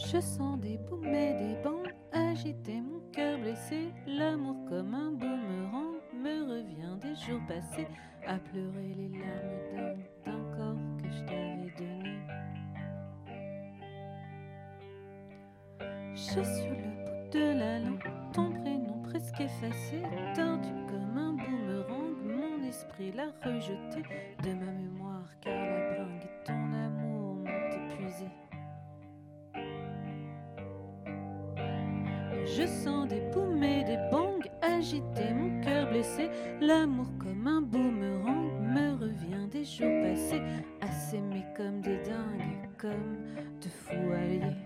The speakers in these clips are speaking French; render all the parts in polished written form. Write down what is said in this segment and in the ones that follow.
Je sens des booms et des bangs agiter mon cœur blessé. L'amour comme un boomerang me revient des jours passés, à pleurer les larmes d'un corps que je t'avais donné. J'ai sur le bout de la langue ton prénom presque effacé, tordu comme un boomerang, mon esprit l'a rejeté de ma mémoire, car la bringue et ton amour m'ont épuisé. Je sens des booms et des bangs agiter mon cœur blessé. L'amour comme un boomerang me revient des jours passés, à s'aimer comme des dingues, comme de fous alliés.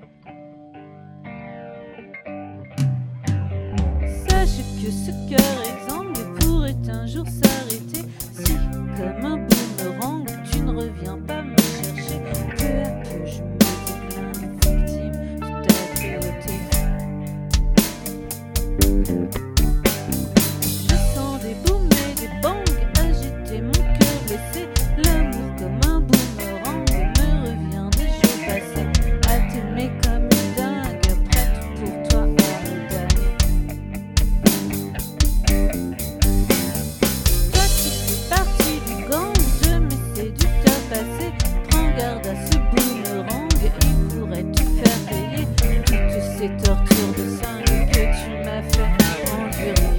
Sache que ce cœur exsangue pourrait un jour s'arrêter, si comme un boomerang tu ne reviens pas me chercher. Peu à peu je me décline victime de ta cruauté. Je sens des booms et des bangs agiter mon cœur blessé. L'amour comme un boomerang me revient des jours passés, à t'aimer comme une dingue, prête pour toi à me damner. Toi qui fais partie du gang de mes séducteurs passés, prends garde à ce boomerang, il pourrait te faire payer toutes ces tortures de singe que tu m'as fait endurer.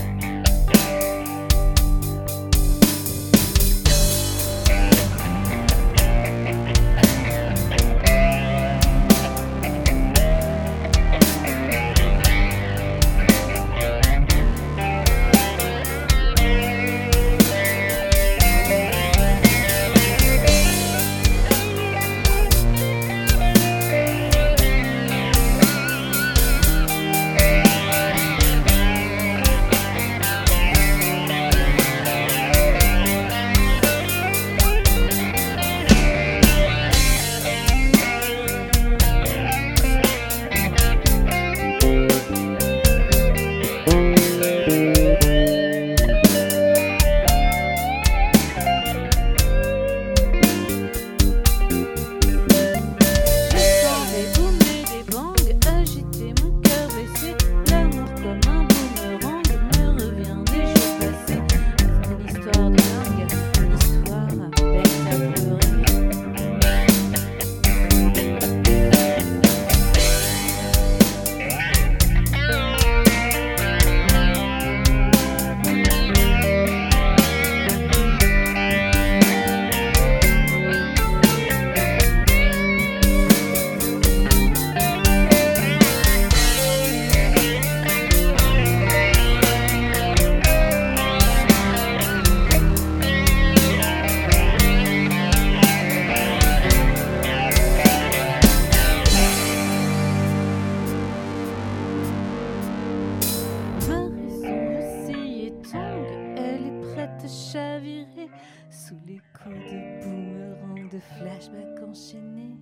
Chavirer sous les coups de boomerang, de flashback enchaînés.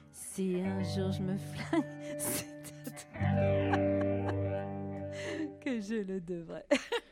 Si un jour je me flingue, c'est à toi que je le devrais.